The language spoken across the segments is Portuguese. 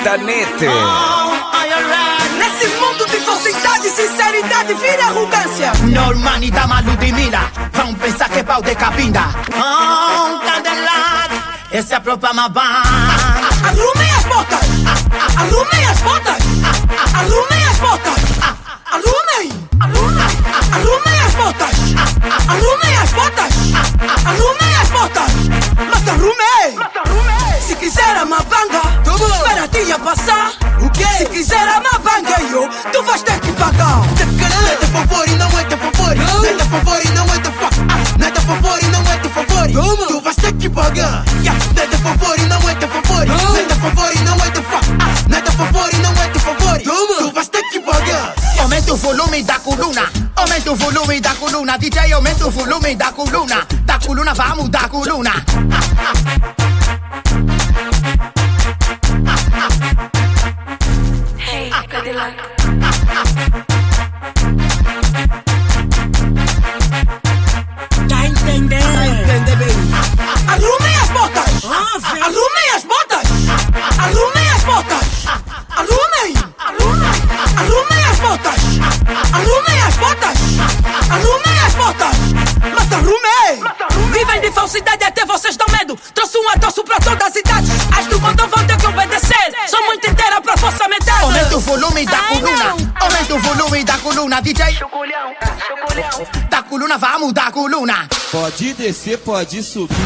da net. Nesse mundo de falsidade, sinceridade vira arrogância. Normani da malu de mira, vão pensar que é pau de capinda. Cadillac, esse é a própria Maban. Arrumem as botas, arrumem as botas, arrumem as botas, arrumem, arrumem as botas, arrumem as botas, arrumem as botas, mas arrumei. Se quiser a mabanga, espera a tia passar. Se quiser a mabanga, tu vais ter que pagar. Não é de favor e não é de favor. Não é de favor e não é de favor. Não é de favor e não é de favor. Tu vais ter que pagar. Não é de favor e não é de favor. Não é de favor e não é de favor. Não é de favor e não é de favor. Tu vais ter que pagar. Aumenta o volume da coluna. Aumenta o volume da coluna. DJ, aumenta o volume da coluna. Da coluna, vamos da coluna. Hey, Cadillac. Tá entendendo, bem? Arrumem as botas! Arrumem as botas! Arrumem as botas! Arrumem! Arrumem as botas! Arrumem as botas! Arrumem as botas! Mas arrumei! Vivem de falsidade até vocês dão medo. Trouxe um adoço pra todas as idades. As do condão vão ter que obedecer. Sou muito inteira pra força metade. Aumenta o volume da coluna. Aumenta o volume da coluna, DJ. Da coluna, vamos da coluna. Pode descer, pode subir.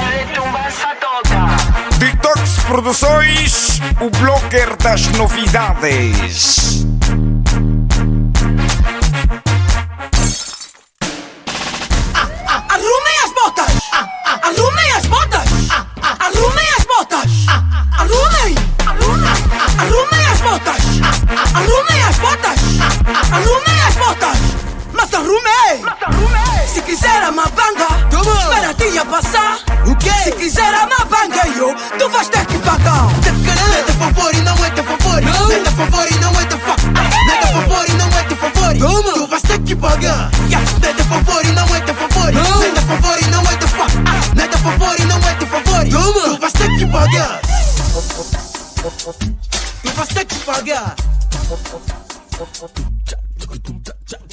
Detox Produções, o blogger das novidades. Arrumem as botas! Arrumem as botas! Arrumem as botas! Arrumem! Arrumem as botas! Arrumem as botas! Arrumem as botas! Mas arrumei! Se quiser a mabanga, espera a tia passar. Se quiser a mabanga, tu vais ter que pagar. Não é de favor e não é de favor. Não é de favor e não é de favor. Não é de favor e não é de favor. Tu vais ter que pagar. Não é de favor e não é de favor. Não é de favor e não é de favor. Não é de favor e não é de favor. Tu vais ter que pagar. Tu vais ter que pagar.